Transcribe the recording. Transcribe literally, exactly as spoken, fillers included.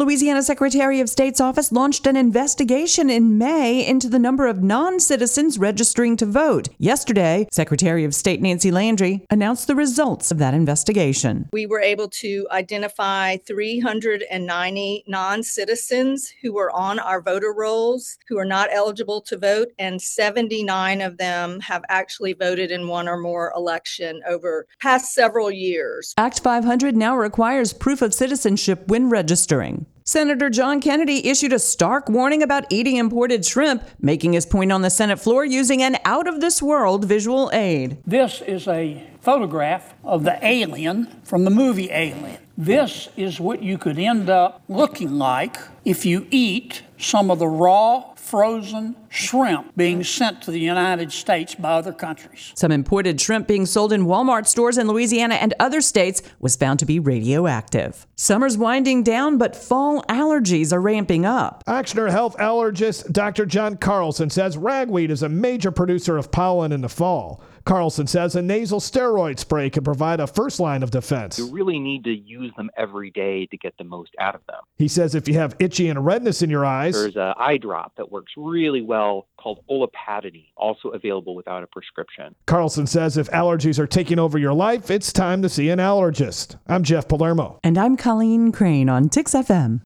Louisiana Secretary of State's office launched an investigation in May into the number of non-citizens registering to vote. Yesterday, Secretary of State Nancy Landry announced the results of that investigation. We were able to identify three hundred ninety non-citizens who were on our voter rolls who are not eligible to vote, and seventy-nine of them have actually voted in one or more election over past several years. Act five hundred now requires proof of citizenship when registering. Senator John Kennedy issued a stark warning about eating imported shrimp, making his point on the Senate floor using an out-of-this-world visual aid. This is a photograph of the alien from the movie Alien. This is what you could end up looking like if you eat some of the raw, frozen shrimp being sent to the United States by other countries. Some imported shrimp being sold in Walmart stores in Louisiana and other states was found to be radioactive. Summer's winding down, but fall allergies are ramping up. Ochsner Health allergist Doctor John Carlson says ragweed is a major producer of pollen in the fall. Carlson says a nasal steroid spray can provide a first line of defense. You really need to use them every day to get the most out of them. He says if you have itchy and redness in your eyes, there's an eye drop that works really well called olopatadine, also available without a prescription. Carlson says if allergies are taking over your life, it's time to see an allergist. I'm Jeff Palermo. And I'm Colleen Crane on Tix F M.